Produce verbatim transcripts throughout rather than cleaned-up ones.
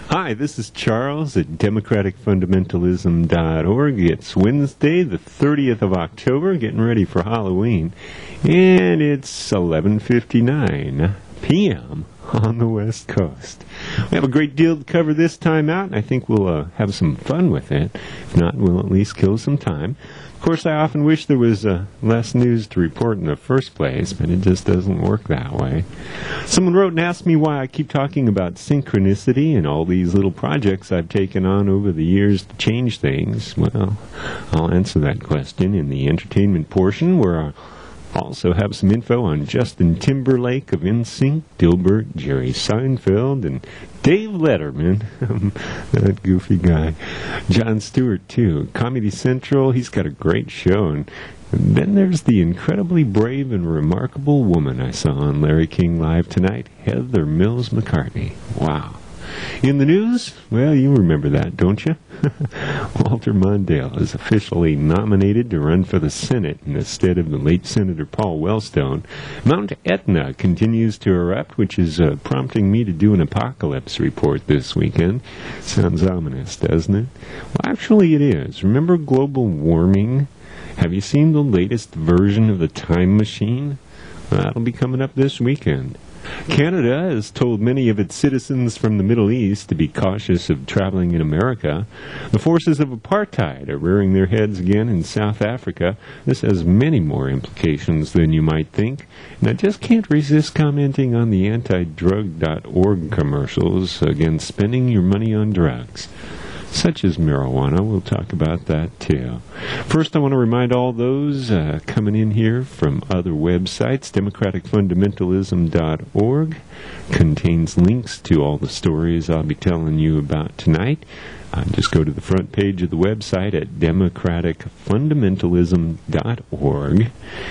Hi, this is Charles at democratic fundamentalism dot org. It's Wednesday, the thirtieth of October, getting ready for Halloween, and it's eleven fifty-nine p m on the West Coast. We have a great deal to cover this time out, and I think we'll uh, have some fun with it. If not, we'll at least kill some time. Of course, I often wish there was uh, less news to report in the first place, but it just doesn't work that way. Someone wrote and asked me why I keep talking about synchronicity and all these little projects I've taken on over the years to change things. Well, I'll answer that question in the entertainment portion, where I'll also have some info on Justin Timberlake of N Sync, Dilbert, Jerry Seinfeld, and Dave Letterman, that goofy guy. Jon Stewart, too. Comedy Central, he's got a great show. And then there's the incredibly brave and remarkable woman I saw on Larry King Live tonight, Heather Mills McCartney. Wow. In the news, well, you remember that, don't you? Walter Mondale is officially nominated to run for the Senate instead of the late Senator Paul Wellstone. Mount Etna continues to erupt, which is uh, prompting me to do an apocalypse report this weekend. Sounds ominous, doesn't it? Well, actually it is. Remember global warming? Have you seen the latest version of the time machine? Well, that'll be coming up this weekend. Canada has told many of its citizens from the Middle East to be cautious of traveling in America. The forces of apartheid are rearing their heads again in South Africa. This has many more implications than you might think. And I just can't resist commenting on the anti drug dot org commercials against spending your money on drugs, such as marijuana. We'll talk about that, too. First, I want to remind all those uh, coming in here from other websites, democratic fundamentalism dot org contains links to all the stories I'll be telling you about tonight. Uh, just go to the front page of the website at democratic fundamentalism dot org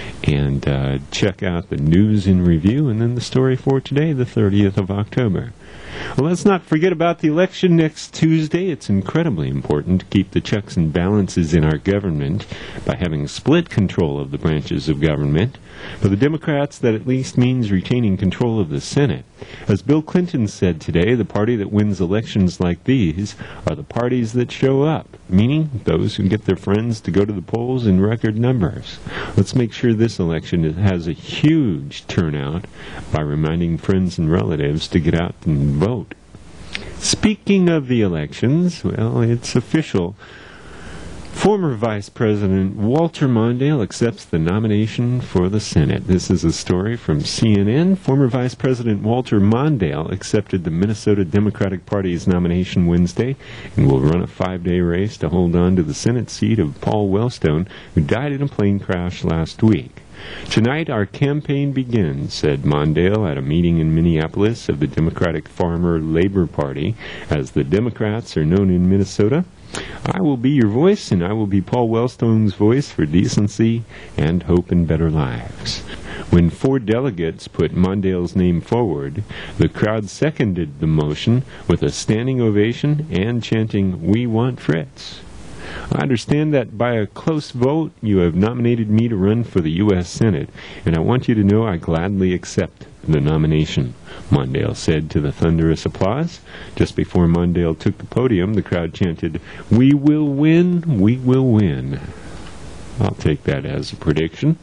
and uh, check out the news in review and then the story for today, the thirtieth of October. Well, let's not forget about the election next Tuesday. It's incredibly important to keep the checks and balances in our government by having split control of the branches of government. For the Democrats, that at least means retaining control of the Senate. As Bill Clinton said today, the party that wins elections like these are the parties that show up, meaning those who get their friends to go to the polls in record numbers. Let's make sure this election has a huge turnout by reminding friends and relatives to get out and vote. Speaking of the elections, well, it's official. Former Vice President Walter Mondale accepts the nomination for the Senate. This is a story from C N N. Former Vice President Walter Mondale accepted the Minnesota Democratic Party's nomination Wednesday and will run a five-day race to hold on to the Senate seat of Paul Wellstone, who died in a plane crash last week. Tonight, our campaign begins, said Mondale at a meeting in Minneapolis of the Democratic Farmer Labor Party. As the Democrats are known in Minnesota, I will be your voice, and I will be Paul Wellstone's voice for decency and hope and better lives. When four delegates put Mondale's name forward, the crowd seconded the motion with a standing ovation and chanting, "We want Fritz." I understand that by a close vote, you have nominated me to run for the U S Senate, and I want you to know I gladly accept the nomination, Mondale said to the thunderous applause. Just before Mondale took the podium, the crowd chanted, "We will win, we will win." I'll take that as a prediction.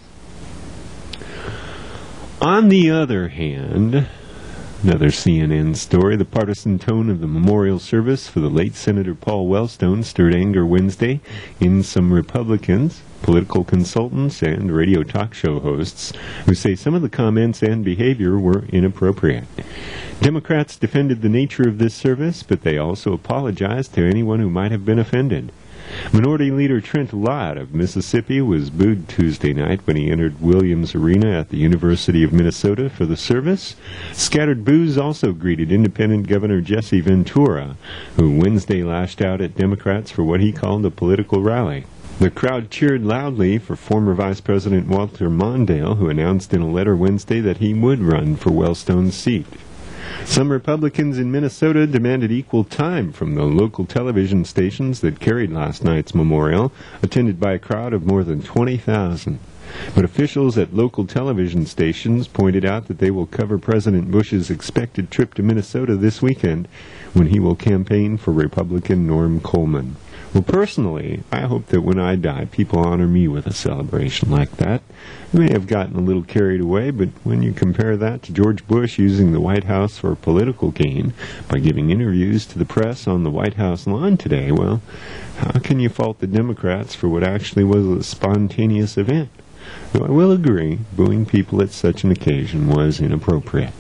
On the other hand, another C N N story, the partisan tone of the memorial service for the late Senator Paul Wellstone stirred anger Wednesday in some Republicans, political consultants, and radio talk show hosts who say some of the comments and behavior were inappropriate. Democrats defended the nature of this service, but they also apologized to anyone who might have been offended. Minority Leader Trent Lott of Mississippi was booed Tuesday night when he entered Williams Arena at the University of Minnesota for the service. Scattered boos also greeted Independent Governor Jesse Ventura, who Wednesday lashed out at Democrats for what he called a political rally. The crowd cheered loudly for former Vice President Walter Mondale, who announced in a letter Wednesday that he would run for Wellstone's seat. Some Republicans in Minnesota demanded equal time from the local television stations that carried last night's memorial, attended by a crowd of more than twenty thousand. But officials at local television stations pointed out that they will cover President Bush's expected trip to Minnesota this weekend when he will campaign for Republican Norm Coleman. Well, personally, I hope that when I die, people honor me with a celebration like that. I may have gotten a little carried away, but when you compare that to George Bush using the White House for political gain by giving interviews to the press on the White House lawn today, well, how can you fault the Democrats for what actually was a spontaneous event? Though I will agree, booing people at such an occasion was inappropriate.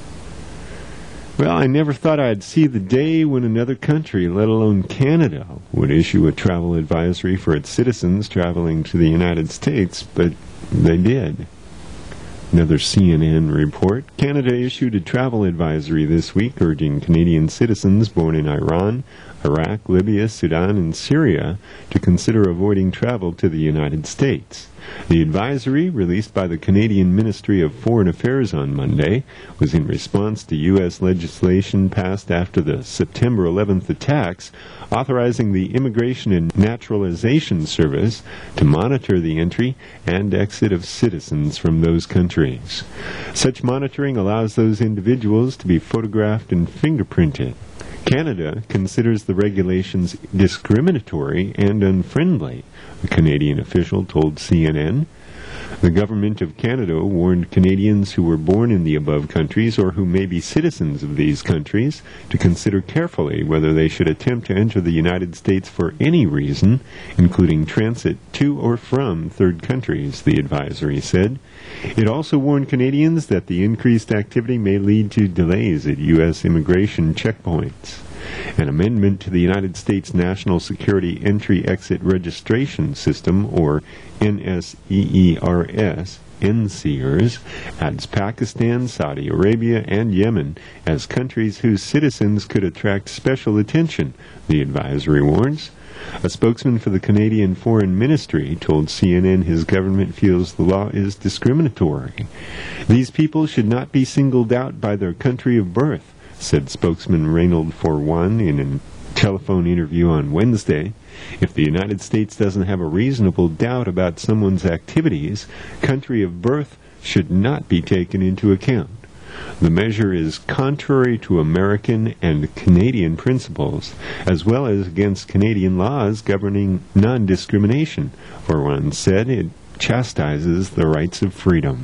Well, I never thought I'd see the day when another country, let alone Canada, would issue a travel advisory for its citizens traveling to the United States, but they did. Another C N N report. Canada issued a travel advisory this week urging Canadian citizens born in Iran, Iraq, Libya, Sudan, and Syria to consider avoiding travel to the United States. The advisory, released by the Canadian Ministry of Foreign Affairs on Monday, was in response to U S legislation passed after the September eleventh attacks, authorizing the Immigration and Naturalization Service to monitor the entry and exit of citizens from those countries. Such monitoring allows those individuals to be photographed and fingerprinted. Canada considers the regulations discriminatory and unfriendly, a Canadian official told C N N. The government of Canada warned Canadians who were born in the above countries or who may be citizens of these countries to consider carefully whether they should attempt to enter the United States for any reason, including transit to or from third countries, the advisory said. It also warned Canadians that the increased activity may lead to delays at U S immigration checkpoints. An amendment to the United States National Security Entry-Exit Registration System, or N S E E R S, N S E E R S, adds Pakistan, Saudi Arabia, and Yemen as countries whose citizens could attract special attention, the advisory warns. A spokesman for the Canadian Foreign Ministry told C N N his government feels the law is discriminatory. These people should not be singled out by their country of birth, said spokesman Reynold Forwan in a telephone interview on Wednesday. If the United States doesn't have a reasonable doubt about someone's activities, country of birth should not be taken into account. The measure is contrary to American and Canadian principles, as well as against Canadian laws governing non-discrimination. Forwan said it chastises the rights of freedom.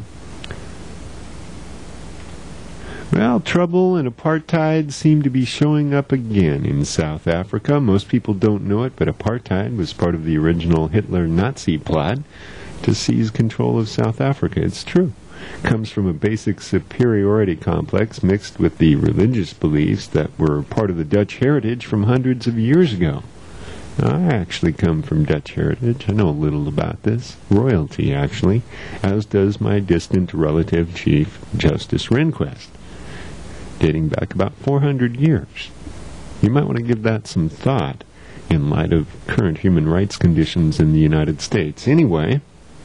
Well, trouble and apartheid seem to be showing up again in South Africa. Most people don't know it, but apartheid was part of the original Hitler-Nazi plot to seize control of South Africa. It's true. It comes from a basic superiority complex mixed with the religious beliefs that were part of the Dutch heritage from hundreds of years ago. Now, I actually come from Dutch heritage. I know a little about this. Royalty, actually, as does my distant relative, Chief Justice Rehnquist, dating back about four hundred years. You might want to give that some thought in light of current human rights conditions in the United States. Anyway,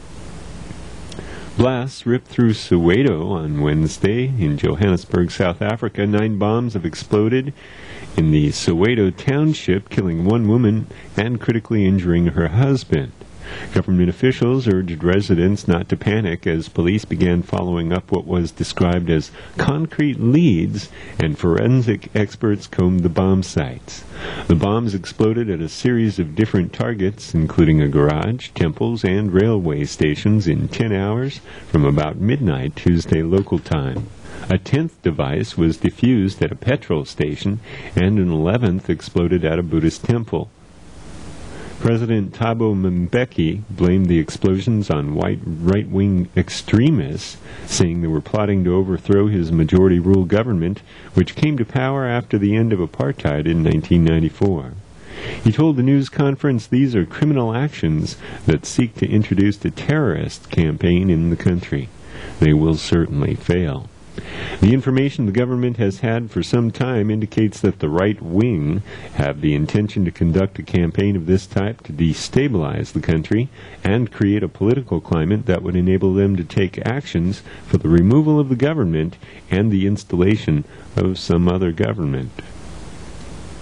blasts ripped through Soweto on Wednesday in Johannesburg, South Africa. Nine bombs have exploded in the Soweto township, killing one woman and critically injuring her husband. Government officials urged residents not to panic as police began following up what was described as concrete leads, and forensic experts combed the bomb sites. The bombs exploded at a series of different targets, including a garage, temples, and railway stations in ten hours from about midnight Tuesday local time. A tenth device was diffused at a petrol station, and an eleventh exploded at a Buddhist temple. President Thabo Mbeki blamed the explosions on white right-wing extremists, saying they were plotting to overthrow his majority-rule government, which came to power after the end of apartheid in nineteen ninety-four. He told the news conference these are criminal actions that seek to introduce a terrorist campaign in the country. They will certainly fail. The information the government has had for some time indicates that the right wing have the intention to conduct a campaign of this type to destabilize the country and create a political climate that would enable them to take actions for the removal of the government and the installation of some other government.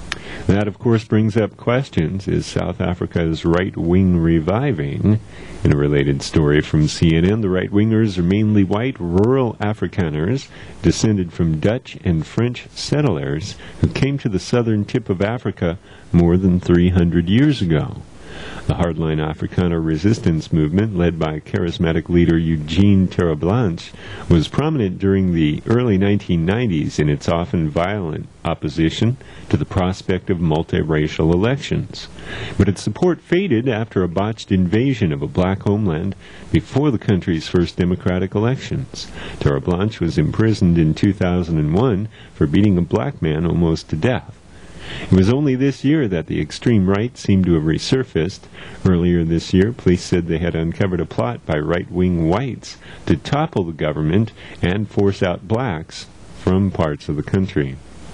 That, of course, brings up questions. Is South Africa's right wing reviving? In a related story from C N N, the right-wingers are mainly white, rural Afrikaners, descended from Dutch and French settlers who came to the southern tip of Africa more than three hundred years ago. The hardline Afrikaner resistance movement, led by charismatic leader Eugene Terreblanche, was prominent during the early nineteen nineties in its often violent opposition to the prospect of multiracial elections. But its support faded after a botched invasion of a black homeland before the country's first democratic elections. Terreblanche was imprisoned in two thousand one for beating a black man almost to death. It was only this year that the extreme right seemed to have resurfaced. Earlier this year, police said they had uncovered a plot by right-wing whites to topple the government and force out blacks from parts of the country.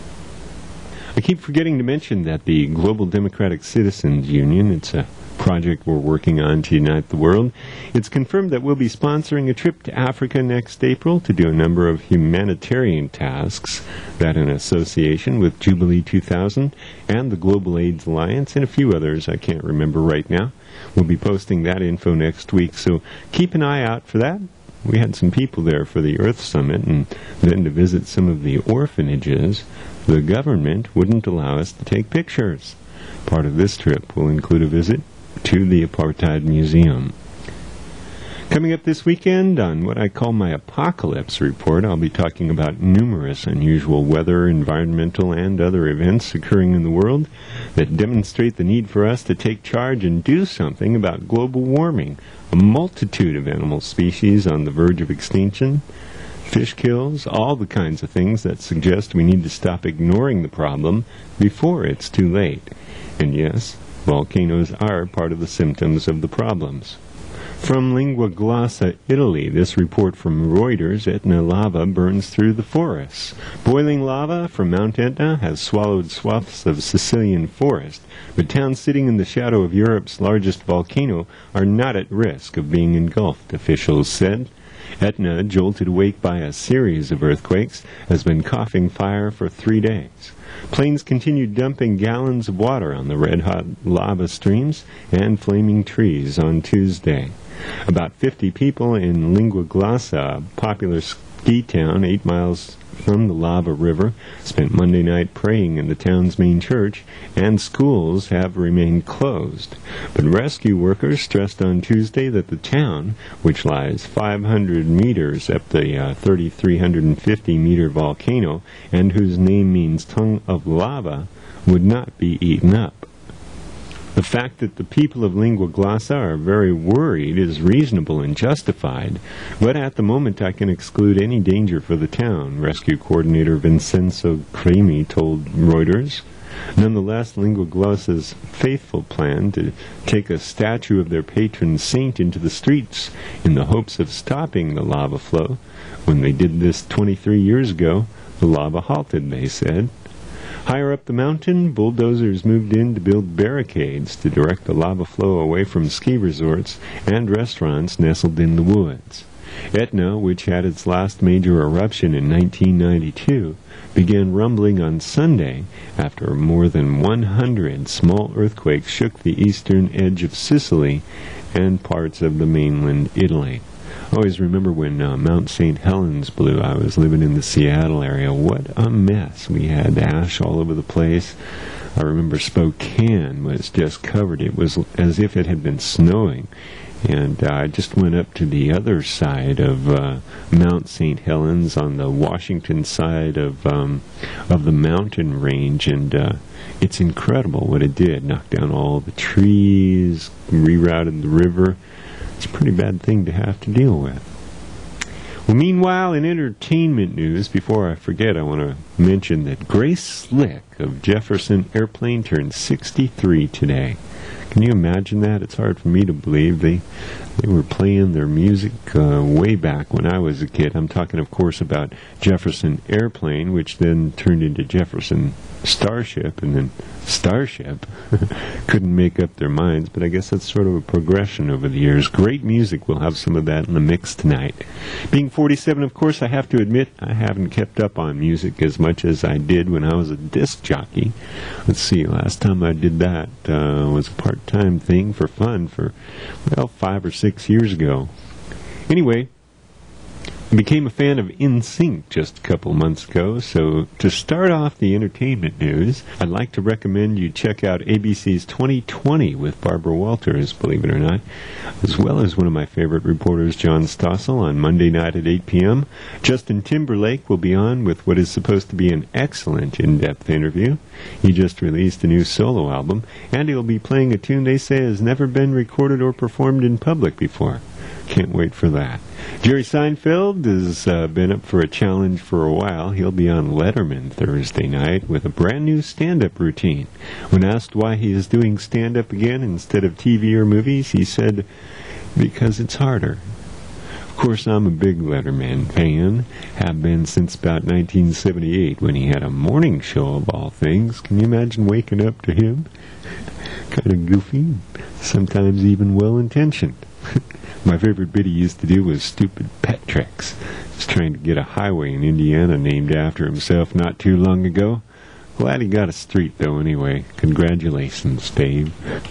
I keep forgetting to mention that the Global Democratic Citizens Union, it's a project we're working on to unite the world. It's confirmed that we'll be sponsoring a trip to Africa next April to do a number of humanitarian tasks, that in association with Jubilee two thousand and the Global AIDS Alliance and a few others I can't remember right now. We'll be posting that info next week, so keep an eye out for that. We had some people there for the Earth Summit, and then to visit some of the orphanages. The government wouldn't allow us to take pictures. Part of this trip will include a visit to the Apartheid Museum. Coming up this weekend on what I call my Apocalypse Report, I'll be talking about numerous unusual weather, environmental, and other events occurring in the world that demonstrate the need for us to take charge and do something about global warming, a multitude of animal species on the verge of extinction, fish kills, all the kinds of things that suggest we need to stop ignoring the problem before it's too late. And yes, volcanoes are part of the symptoms of the problems. From Lingua Glossa, Italy, this report from Reuters: Etna lava burns through the forests. Boiling lava from Mount Etna has swallowed swaths of Sicilian forest, but towns sitting in the shadow of Europe's largest volcano are not at risk of being engulfed, officials said. Etna, jolted awake by a series of earthquakes, has been coughing fire for three days. Planes continued dumping gallons of water on the red-hot lava streams and flaming trees on Tuesday. About fifty people in Lingua Glossa, a popular ski town eight miles from the lava river, spent Monday night praying in the town's main church, and schools have remained closed. But rescue workers stressed on Tuesday that the town, which lies five hundred meters up the uh, three thousand three hundred fifty meter volcano, and whose name means tongue of lava, would not be eaten up. The fact that the people of Lingua Glossa are very worried is reasonable and justified, but at the moment I can exclude any danger for the town, Rescue Coordinator Vincenzo Cremi told Reuters. Nonetheless, Lingua Glossa's faithful plan to take a statue of their patron saint into the streets in the hopes of stopping the lava flow. When they did this twenty-three years ago, the lava halted, they said. Higher up the mountain, bulldozers moved in to build barricades to direct the lava flow away from ski resorts and restaurants nestled in the woods. Etna, which had its last major eruption in nineteen ninety-two, began rumbling on Sunday after more than one hundred small earthquakes shook the eastern edge of Sicily and parts of the mainland Italy. I always remember when uh, Mount Saint Helens blew. I was living in the Seattle area. What a mess. We had ash all over the place. I remember Spokane was just covered. It was as if it had been snowing. And uh, I just went up to the other side of uh, Mount Saint Helens on the Washington side of um, of the mountain range, and uh, it's incredible what it did. Knocked down all the trees, rerouted the river. It's a pretty bad thing to have to deal with. Well, meanwhile, in entertainment news, before I forget, I want to mention that Grace Slick of Jefferson Airplane turned sixty-three today. Can you imagine that? It's hard for me to believe. They they were playing their music uh, way back when I was a kid. I'm talking, of course, about Jefferson Airplane, which then turned into Jefferson Starship, and then Starship. Couldn't make up their minds, but I guess that's sort of a progression over the years. Great music. We'll have some of that in the mix tonight. Being forty-seven, of course, I have to admit I haven't kept up on music as much as I did when I was a disc jockey. Let's see, last time I did that uh, was a part-time thing for fun for, well, five or six years ago. Anyway, I became a fan of N Sync just a couple months ago, so to start off the entertainment news, I'd like to recommend you check out A B C's twenty twenty with Barbara Walters, believe it or not, as well as one of my favorite reporters, John Stossel, on Monday night at eight p.m. Justin Timberlake will be on with what is supposed to be an excellent in-depth interview. He just released a new solo album, and he'll be playing a tune they say has never been recorded or performed in public before. Can't wait for that. Jerry Seinfeld has uh, been up for a challenge for a while. He'll be on Letterman Thursday night with a brand new stand-up routine. When asked why he is doing stand-up again instead of T V or movies, he said, because it's harder. Of course, I'm a big Letterman fan. Have been since about nineteen seventy-eight when he had a morning show of all things. Can you imagine waking up to him? Kind of goofy, sometimes even well-intentioned. My favorite bit he used to do was stupid pet tricks. He's trying to get a highway in Indiana named after himself not too long ago. Glad he got a street, though, anyway. Congratulations, Dave.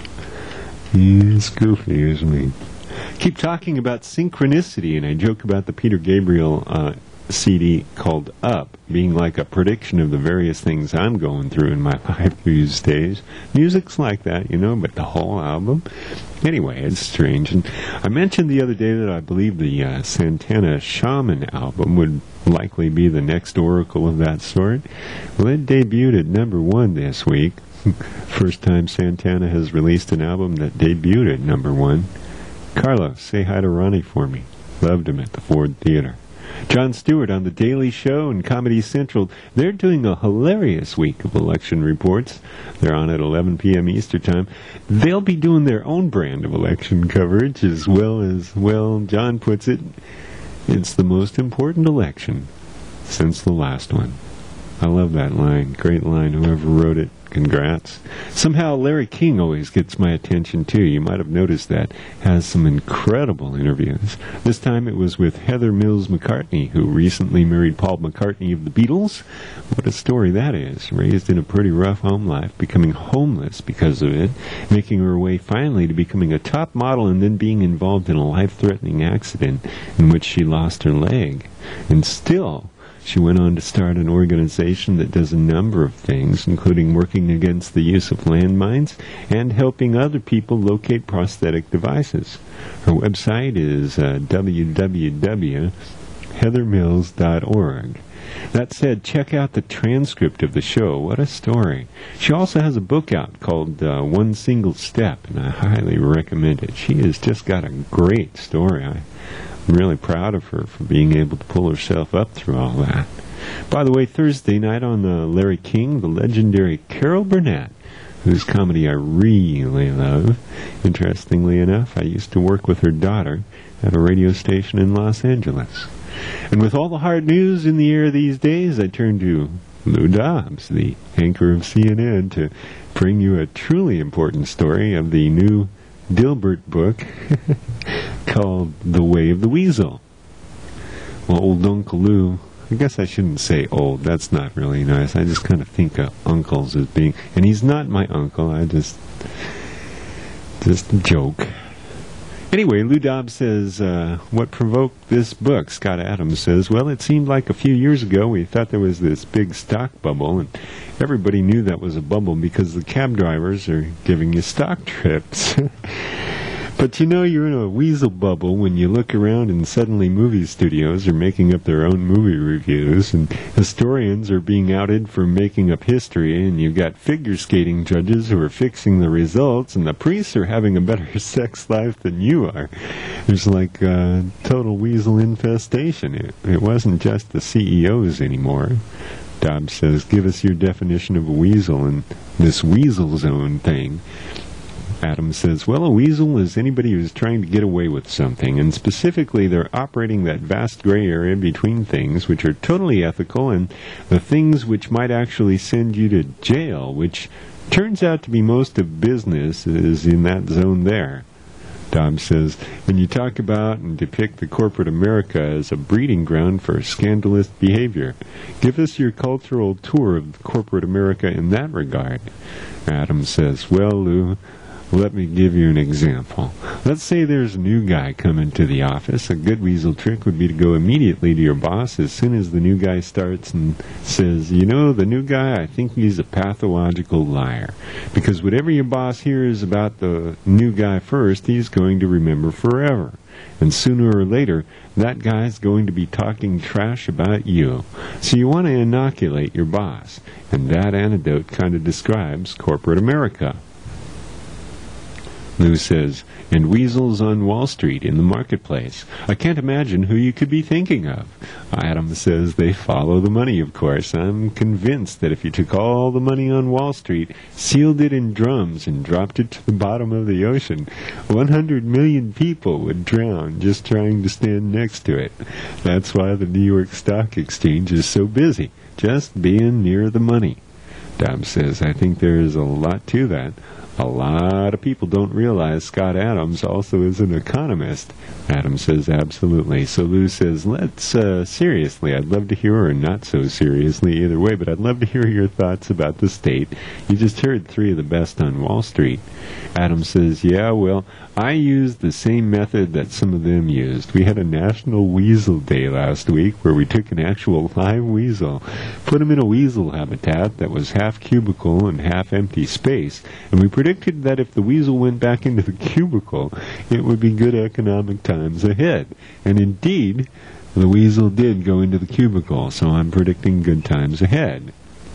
He's goofy, isn't he? Keep talking about synchronicity, and I joke about the Peter Gabriel uh, C D called Up being like a prediction of the various things I'm going through in my life these days. Music's like that, you know, but the whole album? Anyway, it's strange. And I mentioned the other day that I believe the uh, Santana Shaman album would likely be the next oracle of that sort. Well, it debuted at number one this week. First time Santana has released an album that debuted at number one. Carlos, say hi to Ronnie for me. Loved him at the Ford Theater. Jon Stewart on The Daily Show and Comedy Central. They're doing a hilarious week of election reports. They're on at eleven p.m. Eastern Time. They'll be doing their own brand of election coverage as well as, well, John puts it, it's the most important election since the last one. I love that line. Great line. Whoever wrote it, congrats. Somehow Larry King always gets my attention, too. You might have noticed that. Has some incredible interviews. This time it was with Heather Mills McCartney, who recently married Paul McCartney of the Beatles. What a story that is. Raised in a pretty rough home life, becoming homeless because of it, making her way finally to becoming a top model and then being involved in a life-threatening accident in which she lost her leg. And still, she went on to start an organization that does a number of things, including working against the use of landmines and helping other people locate prosthetic devices. Her website is uh, w w w dot heather mills dot org. That said, check out the transcript of the show. What a story. She also has a book out called uh, One Single Step, and I highly recommend it. She has just got a great story. I I'm really proud of her for being able to pull herself up through all that. By the way, Thursday night on uh, Larry King, the legendary Carol Burnett, whose comedy I really love. Interestingly enough, I used to work with her daughter at a radio station in Los Angeles. And with all the hard news in the air these days, I turn to Lou Dobbs, the anchor of C N N, to bring you a truly important story of the new Dilbert book called The Way of the Weasel. Well, old Uncle Lou, I guess I shouldn't say old, that's not really nice. I just kind of think of uncles as being, and he's not my uncle, I just, just a joke. Anyway, Lou Dobbs says, uh, what provoked this book? Scott Adams says, well, it seemed like a few years ago we thought there was this big stock bubble, and everybody knew that was a bubble because the cab drivers are giving you stock trips. But you know you're in a weasel bubble when you look around and suddenly movie studios are making up their own movie reviews, and historians are being outed for making up history, and you've got figure skating judges who are fixing the results, and the priests are having a better sex life than you are. There's like a total weasel infestation. It, it wasn't just the C E Os anymore. Dobbs says, give us your definition of a weasel and this weasel zone thing. Adam says, well, a weasel is anybody who's trying to get away with something, and specifically they're operating that vast gray area between things which are totally ethical and the things which might actually send you to jail, which turns out to be most of business is in that zone there. Dobbs says, when you talk about and depict the corporate America as a breeding ground for scandalous behavior, give us your cultural tour of corporate America in that regard. Adam says, well, Lou, let me give you an example. Let's say there's a new guy coming to the office. A good weasel trick would be to go immediately to your boss as soon as the new guy starts and says, you know, the new guy, I think he's a pathological liar. Because whatever your boss hears about the new guy first, he's going to remember forever. And sooner or later, that guy's going to be talking trash about you. So you want to inoculate your boss. And that anecdote kind of describes corporate America. Lou says, and weasels on Wall Street in the marketplace. I can't imagine who you could be thinking of. Adam says they follow the money, of course. I'm convinced that if you took all the money on Wall Street, sealed it in drums, and dropped it to the bottom of the ocean, one hundred million people would drown just trying to stand next to it. That's why the New York Stock Exchange is so busy, just being near the money. Dobbs says, I think there is a lot to that. A lot of people don't realize Scott Adams also is an economist. Adams says, absolutely. So Lou says, let's, uh, seriously, I'd love to hear, or not so seriously either way, but I'd love to hear your thoughts about the state. You just heard three of the best on Wall Street. Adams says, yeah, well, I used the same method that some of them used. We had a National Weasel Day last week where we took an actual live weasel, put him in a weasel habitat that was half cubicle and half empty space, and we predicted that if the weasel went back into the cubicle, it would be good economic times ahead. And indeed, the weasel did go into the cubicle, so I'm predicting good times ahead.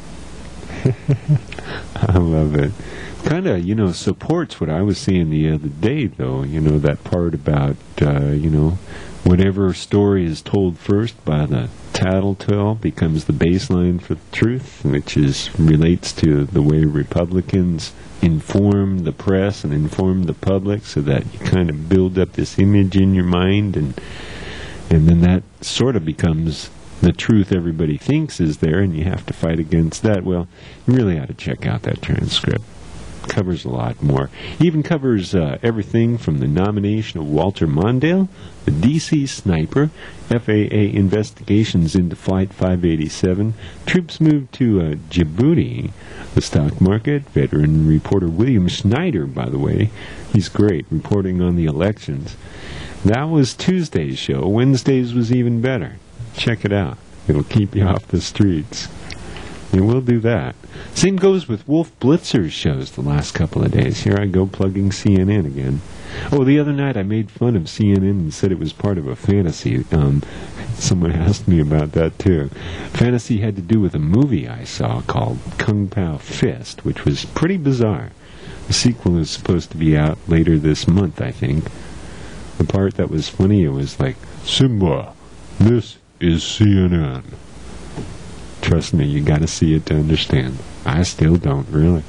I love it. Kind of, you know, supports what I was saying the other day, though. You know, that part about, uh, you know, whatever story is told first by the tattletale becomes the baseline for the truth, which is relates to the way Republicans inform the press and inform the public, so that you kind of build up this image in your mind, and and then that sort of becomes the truth everybody thinks is there, and you have to fight against that. Well, you really ought to check out that transcript. Covers a lot more. Even covers uh, everything from the nomination of Walter Mondale, the D C sniper, F A A investigations into Flight five eighty-seven, troops moved to uh, Djibouti, the stock market, veteran reporter William Schneider, by the way. He's great, reporting on the elections. That was Tuesday's show. Wednesday's was even better. Check it out. It'll keep you off the streets. And we'll do that. Same goes with Wolf Blitzer's shows the last couple of days. Here I go plugging C N N again. Oh, the other night I made fun of C N N and said it was part of a fantasy. Um, someone asked me about that too. Fantasy had to do with a movie I saw called Kung Pao Fist, which was pretty bizarre. The sequel is supposed to be out later this month, I think. The part that was funny, it was like, Simba, this is C N N. Trust me, you gotta see it to understand. I still don't, really.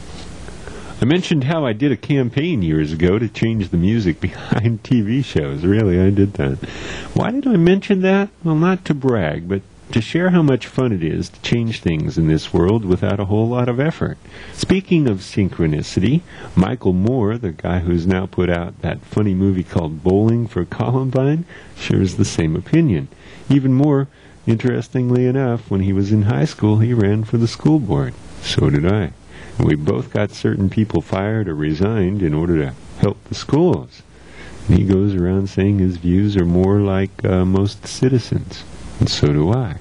I mentioned how I did a campaign years ago to change the music behind T V shows. Really, I did that. Why did I mention that? Well, not to brag, but to share how much fun it is to change things in this world without a whole lot of effort. Speaking of synchronicity, Michael Moore, the guy who's now put out that funny movie called Bowling for Columbine, shares the same opinion. Even more, interestingly enough, when he was in high school, he ran for the school board. So did I. And we both got certain people fired or resigned in order to help the schools. And he goes around saying his views are more like uh, most citizens. And so do I.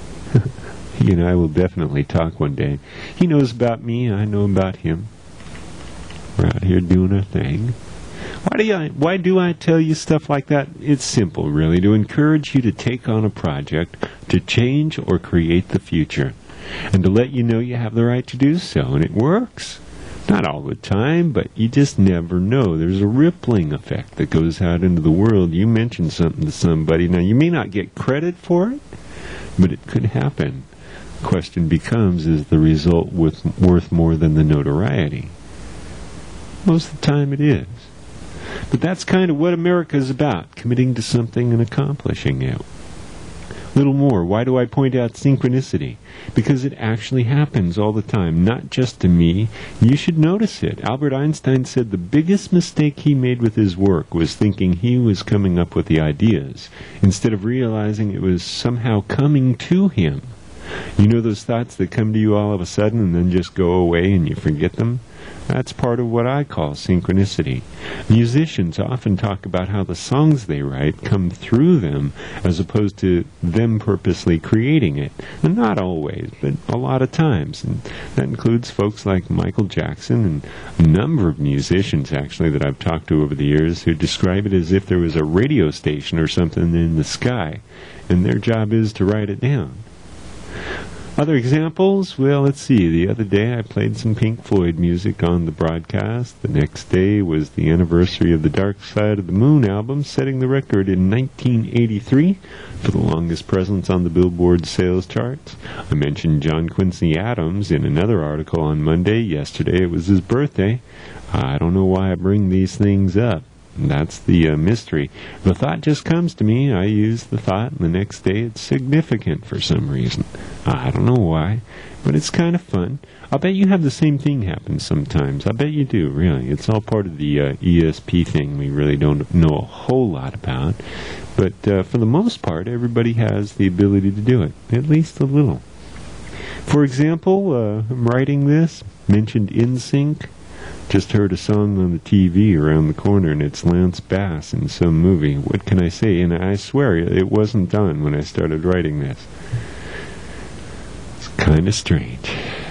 He and I will definitely talk one day. He knows about me, I know about him. We're out here doing our thing. Why do I, why do I tell you stuff like that? It's simple, really, to encourage you to take on a project, to change or create the future, and to let you know you have the right to do so, and it works. Not all the time, but you just never know. There's a rippling effect that goes out into the world. You mention something to somebody. Now, you may not get credit for it, but it could happen. The question becomes, is the result with, worth more than the notoriety? Most of the time it is. But that's kind of what America is about, committing to something and accomplishing it. Little more. Why do I point out synchronicity? Because it actually happens all the time, not just to me. You should notice it. Albert Einstein said the biggest mistake he made with his work was thinking he was coming up with the ideas, instead of realizing it was somehow coming to him. You know those thoughts that come to you all of a sudden and then just go away and you forget them? That's part of what I call synchronicity. Musicians often talk about how the songs they write come through them as opposed to them purposely creating it. And not always, but a lot of times. And that includes folks like Michael Jackson and a number of musicians, actually, that I've talked to over the years who describe it as if there was a radio station or something in the sky, and their job is to write it down. Other examples? Well, let's see. The other day I played some Pink Floyd music on the broadcast. The next day was the anniversary of the Dark Side of the Moon album, setting the record in nineteen eighty-three for the longest presence on the Billboard sales charts. I mentioned John Quincy Adams in another article on Monday. Yesterday it was his birthday. I don't know why I bring these things up. That's the uh, mystery. The thought just comes to me. I use the thought, and the next day it's significant for some reason. I don't know why, but it's kind of fun. I'll bet you have the same thing happen sometimes. I bet you do, really. It's all part of the uh, E S P thing we really don't know a whole lot about. But uh, for the most part, everybody has the ability to do it, at least a little. For example, uh, I'm writing this, mentioned N Sync. Just heard a song on the T V around the corner, and it's Lance Bass in some movie. What can I say? And I swear it wasn't done when I started writing this. It's kind of strange.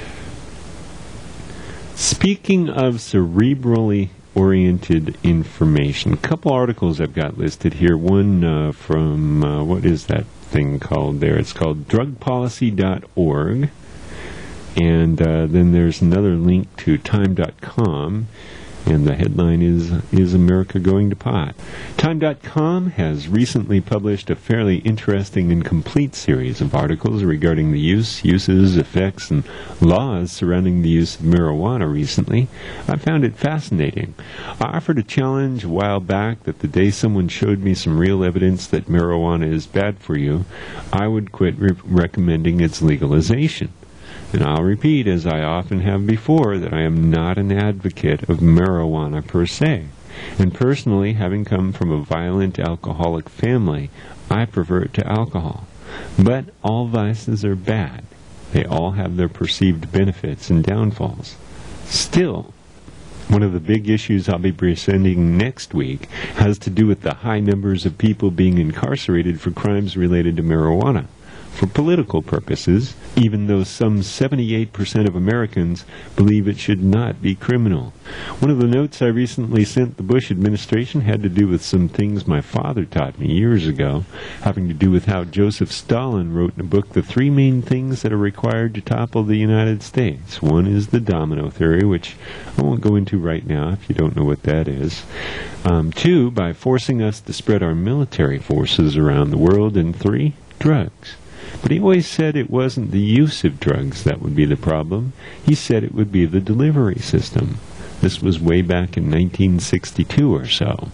Speaking of cerebrally oriented information, a couple articles I've got listed here. One uh, from, uh, what is that thing called there? It's called drug policy dot org. And uh, then there's another link to time dot com, and the headline is, Is America Going to Pot? time dot com has recently published a fairly interesting and complete series of articles regarding the use, uses, effects, and laws surrounding the use of marijuana recently. I found it fascinating. I offered a challenge a while back that the day someone showed me some real evidence that marijuana is bad for you, I would quit re- recommending its legalization. And I'll repeat, as I often have before, that I am not an advocate of marijuana per se. And personally, having come from a violent alcoholic family, I prefer it to alcohol. But all vices are bad. They all have their perceived benefits and downfalls. Still, one of the big issues I'll be presenting next week has to do with the high numbers of people being incarcerated for crimes related to marijuana. For political purposes, even though some seventy-eight percent of Americans believe it should not be criminal. One of the notes I recently sent the Bush administration had to do with some things my father taught me years ago, having to do with how Joseph Stalin wrote in a book the three main things that are required to topple the United States. One is the domino theory, which I won't go into right now if you don't know what that is. Um, two, by forcing us to spread our military forces around the world. And three, drugs. But he always said it wasn't the use of drugs that would be the problem. He said it would be the delivery system. This was way back in nineteen sixty-two or so.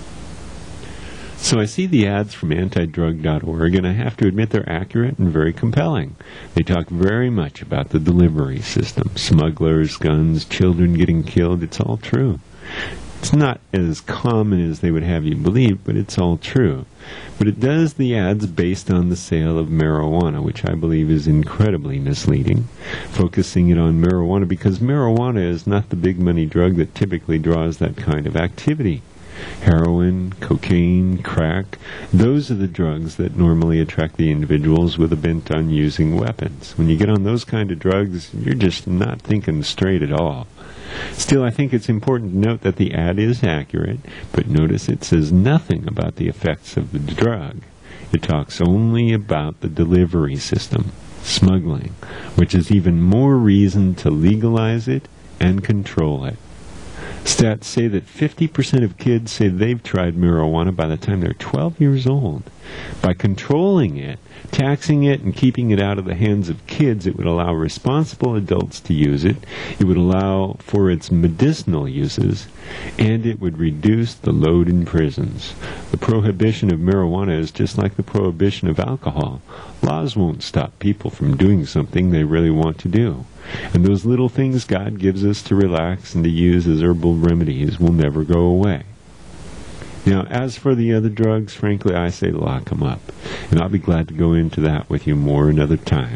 So I see the ads from anti drug dot org, and I have to admit they're accurate and very compelling. They talk very much about the delivery system. Smugglers, guns, children getting killed, it's all true. It's not as common as they would have you believe, but it's all true. But it does the ads based on the sale of marijuana, which I believe is incredibly misleading, focusing it on marijuana because marijuana is not the big money drug that typically draws that kind of activity. Heroin, cocaine, crack, those are the drugs that normally attract the individuals with a bent on using weapons. When you get on those kind of drugs, you're just not thinking straight at all. Still, I think it's important to note that the ad is accurate, but notice it says nothing about the effects of the drug. It talks only about the delivery system, smuggling, which is even more reason to legalize it and control it. Stats say that fifty percent of kids say they've tried marijuana by the time they're twelve years old. By controlling it, taxing it, and keeping it out of the hands of kids, it would allow responsible adults to use it, it would allow for its medicinal uses, and it would reduce the load in prisons. The prohibition of marijuana is just like the prohibition of alcohol. Laws won't stop people from doing something they really want to do. And those little things God gives us to relax and to use as herbal remedies will never go away. Now, as for the other drugs, frankly, I say lock them up. And I'll be glad to go into that with you more another time.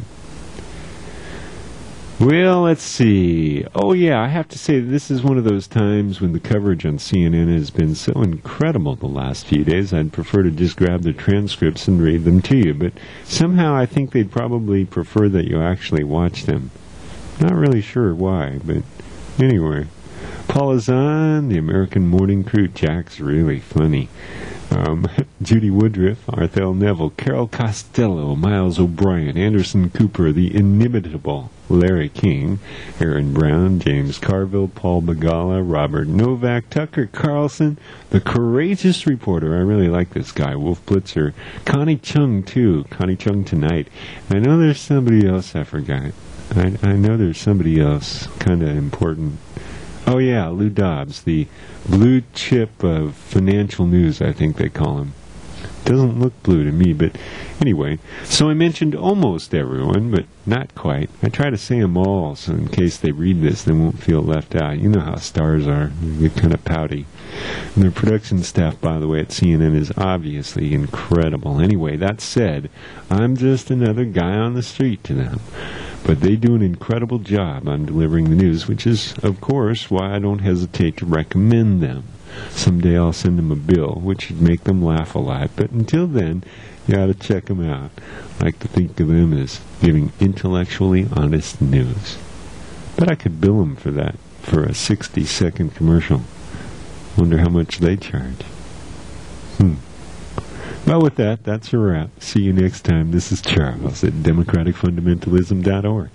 Well, let's see. Oh, yeah, I have to say this is one of those times when the coverage on C N N has been so incredible the last few days. I'd prefer to just grab the transcripts and read them to you. But somehow I think they'd probably prefer that you actually watch them. Not really sure why, but anyway. Paula Zahn, the American Morning Crew, Jack's really funny. Um, Judy Woodruff, Arthel Neville, Carol Costello, Miles O'Brien, Anderson Cooper, the inimitable Larry King, Aaron Brown, James Carville, Paul Begala, Robert Novak, Tucker Carlson, the courageous reporter. I really like this guy, Wolf Blitzer. Connie Chung, too. Connie Chung tonight. I know there's somebody else I forgot. I, I know there's somebody else kind of important. Oh, yeah, Lou Dobbs, the blue chip of financial news, I think they call him. Doesn't look blue to me, but anyway. So I mentioned almost everyone, but not quite. I try to say them all, so in case they read this, they won't feel left out. You know how stars are. They get kind of pouty. And their production staff, by the way, at C N N is obviously incredible. Anyway, that said, I'm just another guy on the street to them. But they do an incredible job on delivering the news, which is, of course, why I don't hesitate to recommend them. Someday I'll send them a bill, which should make them laugh a lot. But until then, you ought to check them out. I like to think of them as giving intellectually honest news. But I could bill them for that, for a sixty-second commercial. Wonder how much they charge. Hmm. Well, with that, that's a wrap. See you next time. This is Charles at democratic fundamentalism dot org.